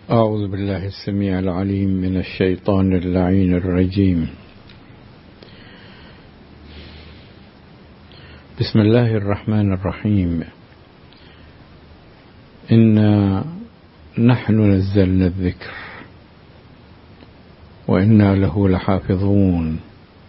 أعوذ بالله السميع العليم من الشيطان اللعين الرجيم. بسم الله الرحمن الرحيم. إنا نحن نزلنا الذكر وإنا له لحافظون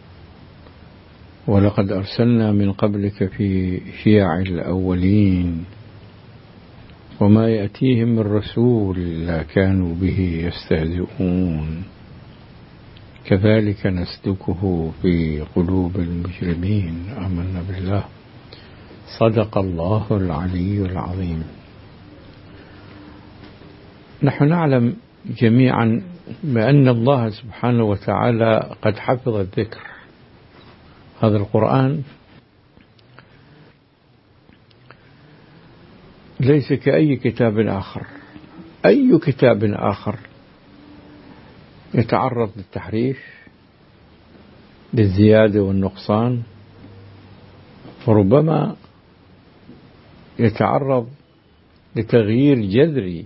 ولقد أرسلنا من قبلك في شيع الأولين وما يأتيهم من رسول لا كانوا به يستهزئون كذلك نسلكه في قلوب المجرمين. آمنا بالله. صدق الله العلي العظيم. نحن نعلم جميعا بأن الله سبحانه وتعالى قد حفظ الذكر. هذا القرآن ليس كأي كتاب آخر. أي كتاب آخر يتعرض للتحريف، للزيادة والنقصان، وربما يتعرض لتغيير جذري،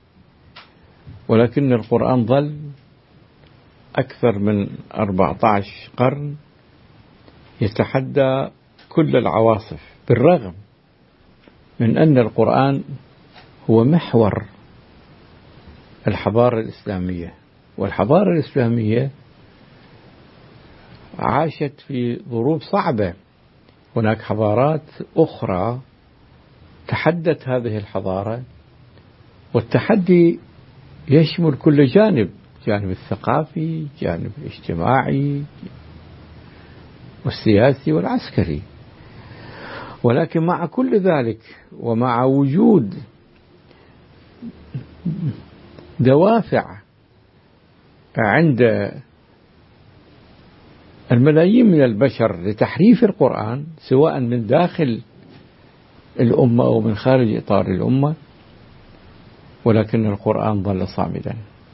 ولكن القرآن ظل أكثر من 14 قرن يتحدى كل العواصف، بالرغم من أن القرآن هو محور الحضارة الإسلامية، والحضارة الإسلامية عاشت في ظروف صعبة. هناك حضارات أخرى تحدت هذه الحضارة، والتحدي يشمل كل جانب، جانب الثقافي، جانب الاجتماعي والسياسي والعسكري. ولكن مع كل ذلك ومع وجود دوافع عند الملايين من البشر لتحريف القرآن، سواء من داخل الأمة أو من خارج إطار الأمة، ولكن القرآن ظل صامدا.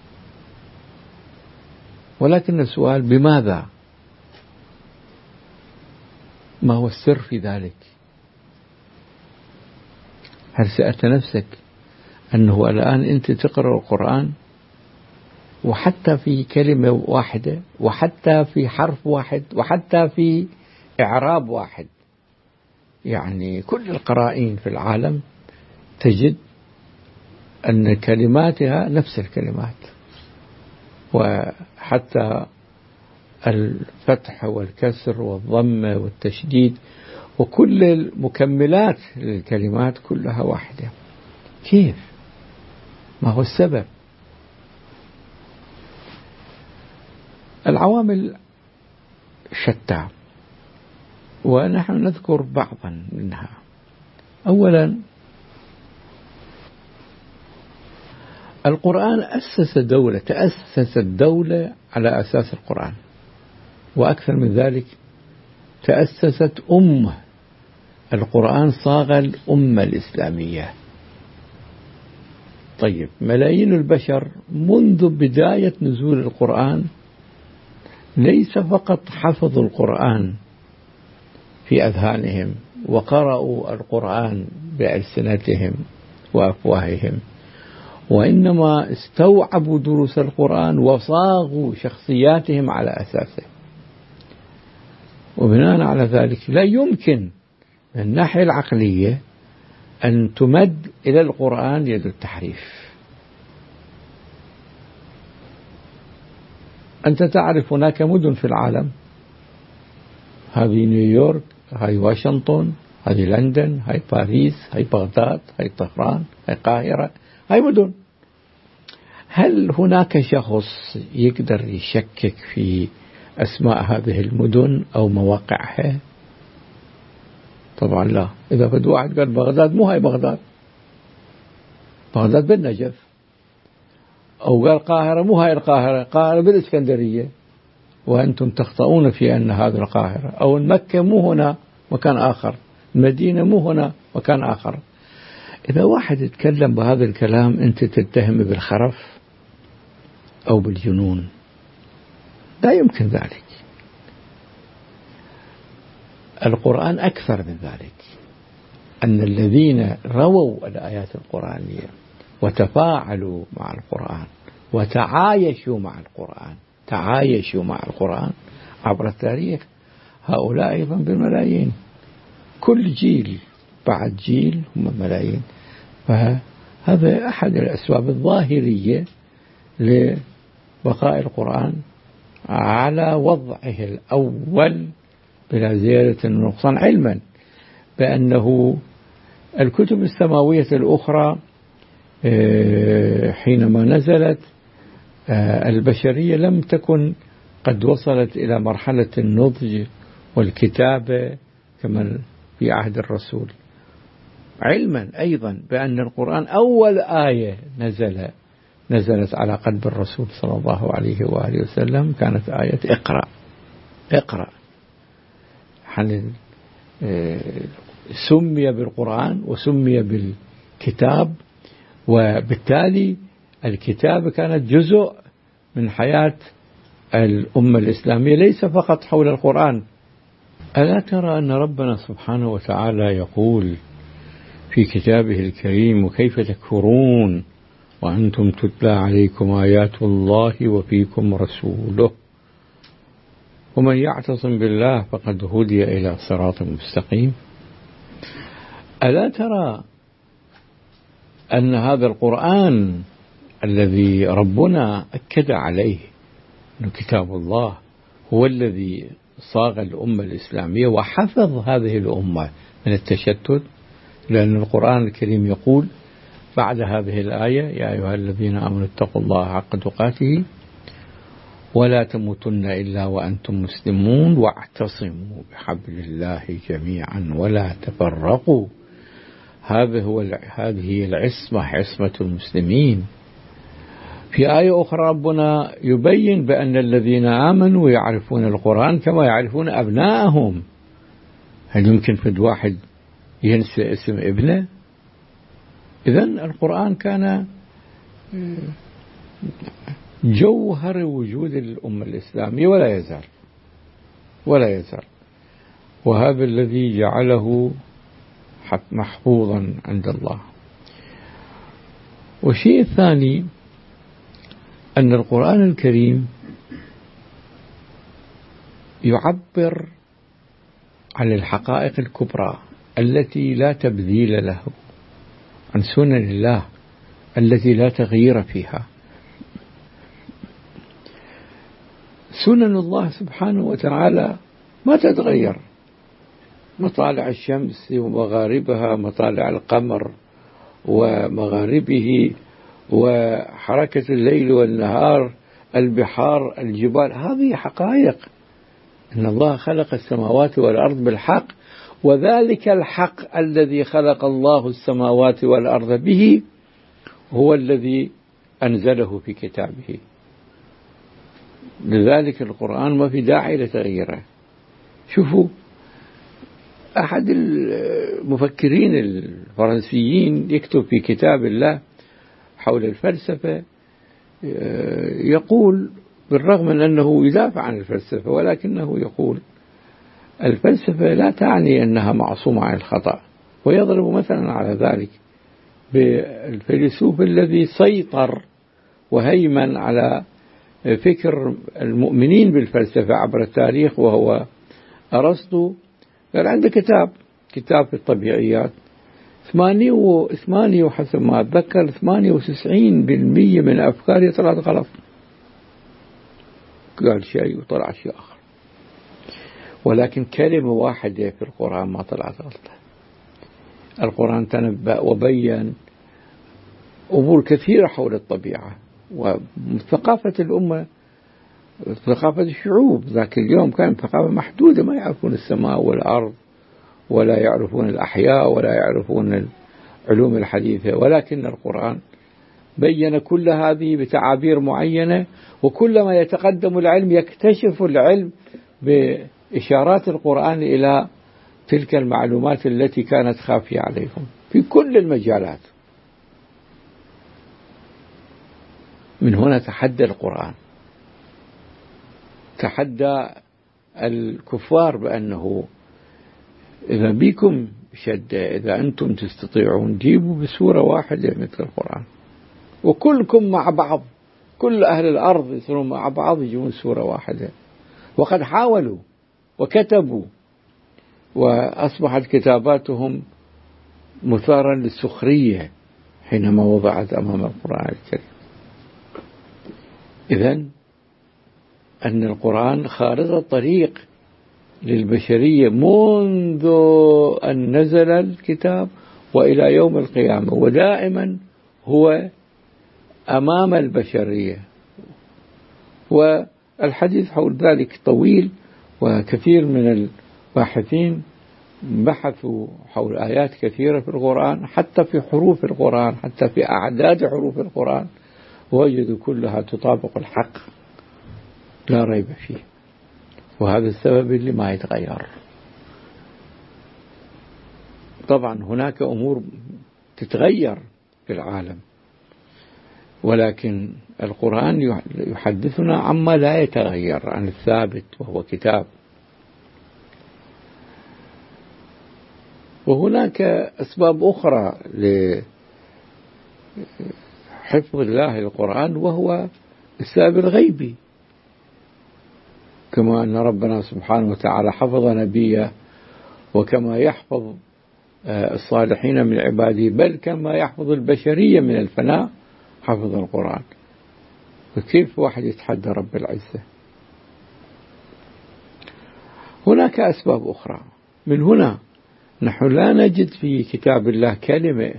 ولكن السؤال: بماذا؟ ما هو السر في ذلك؟ هل سألت نفسك أنه الآن أنت تقرأ القرآن وحتى في كلمة واحدة، وحتى في حرف واحد، وحتى في إعراب واحد، يعني كل القرائن في العالم تجد أن كلماتها نفس الكلمات، وحتى الفتح والكسر والضم والتشديد وكل المكملات للكلمات كلها واحدة. كيف؟ ما هو السبب؟ العوامل شتى، ونحن نذكر بعضا منها. أولا، القرآن تأسست دولة على أساس القرآن، وأكثر من ذلك تأسست أمة. القرآن صاغ الأمة الإسلامية. طيب، ملايين البشر منذ بداية نزول القرآن ليس فقط حفظوا القرآن في أذهانهم وقرأوا القرآن بألسنتهم وأفواههم، وإنما استوعبوا دروس القرآن وصاغوا شخصياتهم على أساسه. وبناء على ذلك لا يمكن من الناحية العقلية أن تمد إلى القرآن يد التحريف. أنت تعرف هناك مدن في العالم، هذه نيويورك، هذه واشنطن، هذه لندن، هذه باريس، هذه بغداد، هذه طهران، هذه القاهرة، هذه مدن. هل هناك شخص يقدر يشكك في أسماء هذه المدن أو مواقعها؟ طبعا لا. إذا فد واحد قال بغداد، مو هاي بغداد، بغداد بالنجف. أو قال القاهرة، مو هاي القاهرة، القاهرة بالإسكندرية، وأنتم تخطئون في أن هذا القاهرة. أو مكة مو هنا، مكان آخر. المدينة مو هنا، مكان آخر. إذا واحد يتكلم بهذا الكلام أنت تتهم بالخرف أو بالجنون. لا يمكن ذلك. القرآن أكثر من ذلك، أن الذين رووا الآيات القرآنية وتفاعلوا مع القرآن وتعايشوا مع القرآن، تعايشوا مع القرآن عبر التاريخ، هؤلاء أيضا بالملايين، كل جيل بعد جيل هم ملايين. فهذا أحد الأسباب الظاهرية لبقاء القرآن على وضعه الأول بلا زيادة ونقصان، علما بأنه الكتب السماوية الأخرى حينما نزلت البشرية لم تكن قد وصلت إلى مرحلة النضج والكتابة كما في عهد الرسول، علما أيضا بأن القرآن أول آية نزلت على قلب الرسول صلى الله عليه وآله وسلم كانت آية اقرأ. سمي بالقرآن وسمي بالكتاب، وبالتالي الكتابة كانت جزء من حياة الأمة الإسلامية ليس فقط حول القرآن. ألا ترى أن ربنا سبحانه وتعالى يقول في كتابه الكريم: وكيف تكفرون وأنتم تتلى عليكم آيات الله وفيكم رسوله ومن يعتصم بالله فقد هدي إلى صراط مستقيم. ألا ترى أن هذا القرآن الذي ربنا أكد عليه أنه كتاب الله هو الذي صاغ الأمة الإسلامية وحفظ هذه الأمة من التشتت، لأن القرآن الكريم يقول بعد هذه الآية: يا أيها الذين آمنوا اتقوا الله حق تقاته ولا تموتن إلا وأنتم مسلمون واعتصموا بحبل الله جميعا ولا تفرقوا. هذه العصمة، عصمة المسلمين. في آية أخرى ربنا يبين بأن الذين آمنوا يعرفون القرآن كما يعرفون أبناءهم. هل يمكن فد واحد ينسى اسم ابنه؟ إذن القرآن كان جوهر وجود الأمة الإسلامية ولا يزال، وهذا الذي جعله محفوظا عند الله. والشيء الثاني أن القرآن الكريم يعبر عن الحقائق الكبرى التي لا تبديل له، عن سنن الله التي لا تغيير فيها. سنن الله سبحانه وتعالى ما تتغير، مطالع الشمس ومغاربها، مطالع القمر ومغاربه، وحركة الليل والنهار، البحار، الجبال، هذه حقائق. إن الله خلق السماوات والأرض بالحق، وذلك الحق الذي خلق الله السماوات والأرض به هو الذي أنزله في كتابه. لذلك القرآن ما في داعي لتغييره. شوفوا، أحد المفكرين الفرنسيين يكتب في كتاب الله حول الفلسفة، يقول بالرغم من أنه يدافع عن الفلسفة، ولكنه يقول الفلسفة لا تعني أنها معصومة عن الخطأ، ويضرب مثلا على ذلك بالفيلسوف الذي سيطر وهيمن على فكر المؤمنين بالفلسفة عبر التاريخ، وهو أرسطو. قال عنده كتاب في الطبيعيات، 8 حسب ما أتذكر 98% من أفكاري طلعت غلط. قال شيء وطلع شيء آخر، ولكن كلمة واحدة في القرآن ما طلعت غلطة. القرآن تنبأ وبين أمور كثيرة حول الطبيعة وثقافة الأمة، ثقافة الشعوب. ذاك اليوم كانت ثقافة محدودة، ما يعرفون السماء والأرض، ولا يعرفون الأحياء، ولا يعرفون العلوم الحديثة، ولكن القرآن بين كل هذه بتعابير معينة. وكلما يتقدم العلم يكتشف العلم بإشارات القرآن إلى تلك المعلومات التي كانت خافية عليهم في كل المجالات. من هنا تحدى القرآن، تحدى الكفار بأنه إذا بكم شدة، إذا أنتم تستطيعون جيبوا بسورة واحدة مثل القرآن. وكلكم مع بعض، كل أهل الأرض يصيرون مع بعض يجون سورة واحدة. وقد حاولوا وكتبوا، وأصبحت كتاباتهم مثارا للسخرية حينما وضعت أمام القرآن الكريم. إذن أن القرآن خارطة طريق للبشرية منذ أن نزل الكتاب وإلى يوم القيامة، ودائما هو أمام البشرية. والحديث حول ذلك طويل، وكثير من الباحثين بحثوا حول آيات كثيرة في القرآن، حتى في حروف القرآن، حتى في أعداد حروف القرآن، وجدوا كلها تطابق الحق لا ريب فيه. وهذا السبب اللي ما يتغير. طبعا هناك أمور تتغير في العالم، ولكن القرآن يحدثنا عما لا يتغير، عن الثابت وهو كتاب. وهناك أسباب أخرى لحفظ الله القرآن، وهو السبب الغيبي، كما أن ربنا سبحانه وتعالى حفظ نبيه، وكما يحفظ الصالحين من عباده، بل كما يحفظ البشرية من الفناء حفظ القرآن. فكيف واحد يتحدى رب العزة؟ هناك أسباب أخرى. من هنا نحن لا نجد في كتاب الله كلمة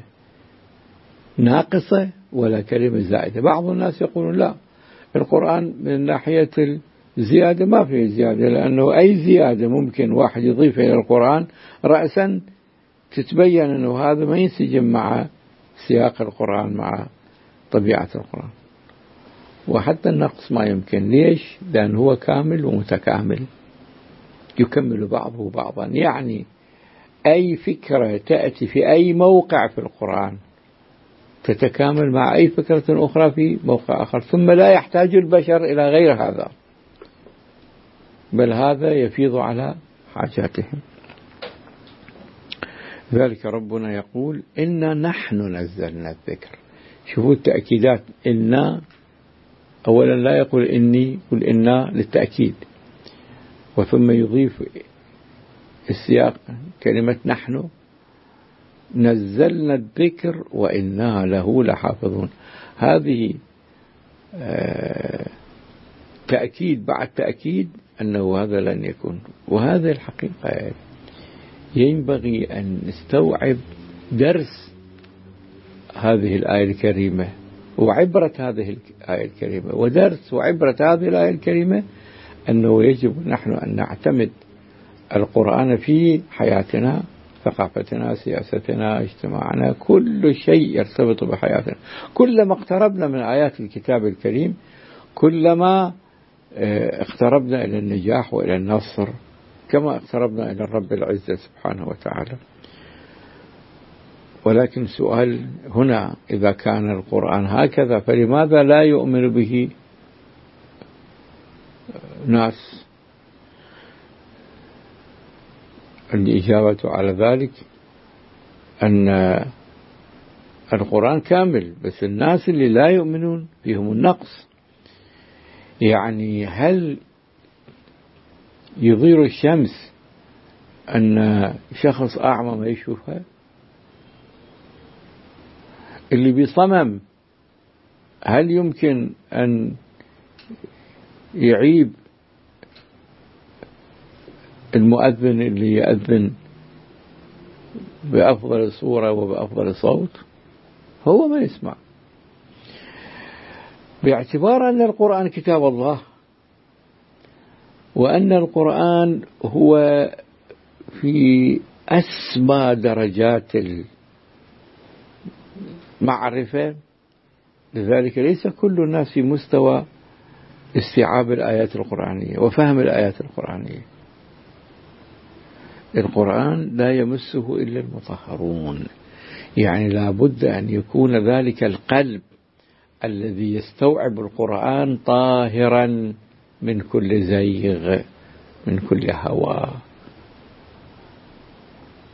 ناقصة ولا كلمة زائدة. بعض الناس يقولون لا، القرآن من ناحية الزيادة ما فيه زيادة، لأنه أي زيادة ممكن واحد يضيفها إلى القرآن رأسا تتبين أنه هذا ما ينسجم مع سياق القرآن، مع طبيعة القرآن. وحتى النقص ما يمكن. ليش؟ لأنه هو كامل ومتكامل، يكمل بعضه بعضا. يعني أي فكرة تأتي في أي موقع في القرآن تتكامل مع أي فكرة أخرى في موقع آخر، ثم لا يحتاج البشر إلى غير هذا، بل هذا يفيض على حاجاتهم. ذلك ربنا يقول إنا نحن نزلنا الذكر. شوفوا التأكيدات، إنا أولا لا يقول إني، يقول إنا للتأكيد، وثم يضيف السياق كلمة نحن نزلنا الذكر وإنا له لحافظون. هذه تأكيد بعد تأكيد أنه هذا لن يكون. وهذه الحقيقة ينبغي أن نستوعب درس هذه الآية الكريمة وعبرة هذه الآية الكريمة. ودرس وعبرة هذه الآية الكريمة أنه يجب نحن أن نعتمد القرآن في حياتنا، ثقافتنا، سياستنا، اجتماعنا، كل شيء يرتبط بحياتنا. كلما اقتربنا من آيات الكتاب الكريم كلما اقتربنا إلى النجاح وإلى النصر، كما اقتربنا إلى الرب العزة سبحانه وتعالى. ولكن السؤال هنا، إذا كان القرآن هكذا فلماذا لا يؤمن به ناس؟ الإجابة على ذلك أن القرآن كامل، بس الناس اللي لا يؤمنون فيهم النقص. يعني هل يضير الشمس أن شخص أعمى ما يشوفها؟ اللي بصمم هل يمكن أن يعيب المؤذن اللي يأذن بأفضل صورة وبأفضل صوت؟ هو ما يسمع. باعتبار أن القرآن كتاب الله، وأن القرآن هو في أسمى درجات المعرفة، لذلك ليس كل الناس في مستوى استيعاب الآيات القرآنية وفهم الآيات القرآنية. القرآن لا يمسه إلا المطهرون، يعني لا بد أن يكون ذلك القلب الذي يستوعب القرآن طاهرا من كل زيغ، من كل هوى.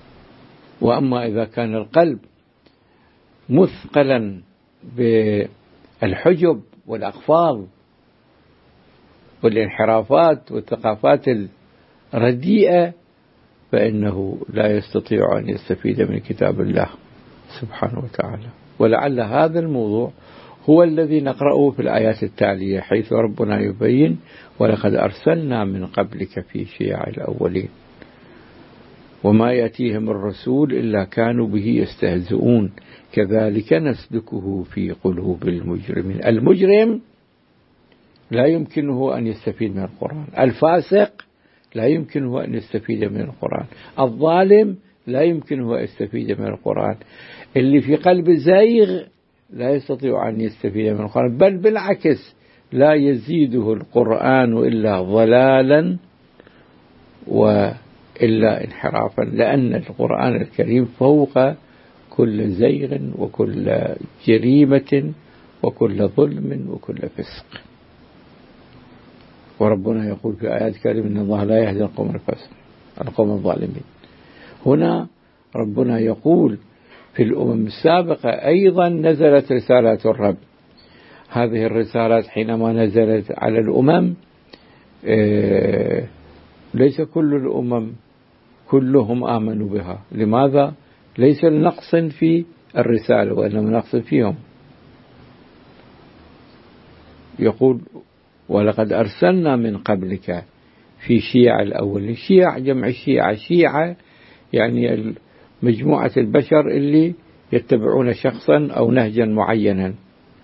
وأما إذا كان القلب مثقلا الحجب والأقفاض والانحرافات والثقافات الرديئة، فإنه لا يستطيع أن يستفيد من كتاب الله سبحانه وتعالى. ولعل هذا الموضوع هو الذي نقرأه في الآيات التالية، حيث ربنا يبين: ولقد أرسلنا من قبلك في شيع الأولين وما يأتيهم الرسول إلا كانوا به يستهزئون كذلك نسلكه في قلوب المجرمين. المجرم لا يمكنه أن يستفيد من القرآن، الفاسق لا يمكنه أن يستفيد من القرآن، الظالم لا يمكنه أن يستفيد من القرآن، اللي في قلب زيغ لا يستطيع أن يستفيد من القرآن، بل بالعكس لا يزيده القرآن إلا ضلالا وإلا انحرافا، لأن القرآن الكريم فوق كل زيغ وكل جريمة وكل ظلم وكل فسق. وربنا يقول في آيات كريمة: إن الله لا يهدي القوم الفاسقين، القوم الظالمين. هنا ربنا يقول في الأمم السابقة أيضا نزلت رسالات الرب. هذه الرسالات حينما نزلت على الأمم ليس كل الأمم كلهم آمنوا بها. لماذا؟ ليس لنقص في الرسالة وإنما نقص فيهم. يقول: ولقد أرسلنا من قبلك في شيع الأول. شيع جمع شيعة، شيعة يعني مجموعة البشر اللي يتبعون شخصا أو نهجا معينا.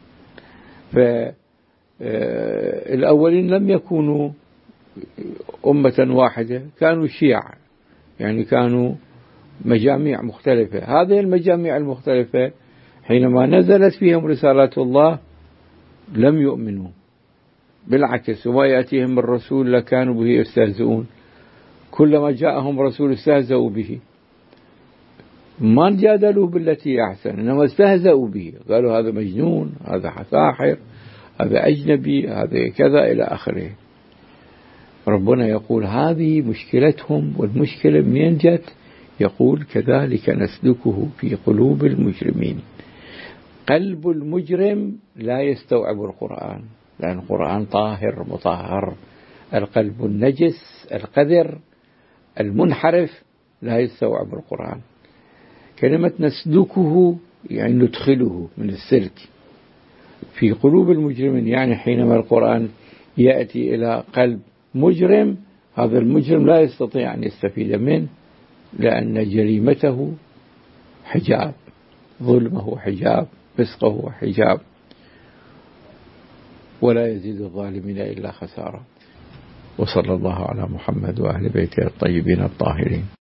فالأولين لم يكونوا أمة واحدة، كانوا شيعة، يعني كانوا مجاميع مختلفة. هذه المجاميع المختلفة حينما نزلت فيهم رسالات الله لم يؤمنوا، بالعكس، وما يأتيهم الرسول لكانوا به يستهزئون. كلما جاءهم رسول استهزأوا به، ما جادلوه بالتي أحسن، إنما استهزأوا به، قالوا هذا مجنون، هذا ساحر، هذا أجنبي، هذا كذا إلى آخره. ربنا يقول هذه مشكلتهم، والمشكلة منين جت؟ يقول: كذلك نسلكه في قلوب المجرمين. قلب المجرم لا يستوعب القرآن، لأن القرآن طاهر مطهر. القلب النجس القذر المنحرف لا يستوعب القرآن. كلمة نسلكه يعني ندخله من السلك في قلوب المجرمين، يعني حينما القرآن يأتي إلى قلب مجرم، هذا المجرم لا يستطيع أن يستفيد منه، لأن جريمته حجاب، ظلمه حجاب، فسقه حجاب، ولا يزيد الظالمين إلا خسارة. وصلى الله على محمد وأهل بيته الطيبين الطاهرين.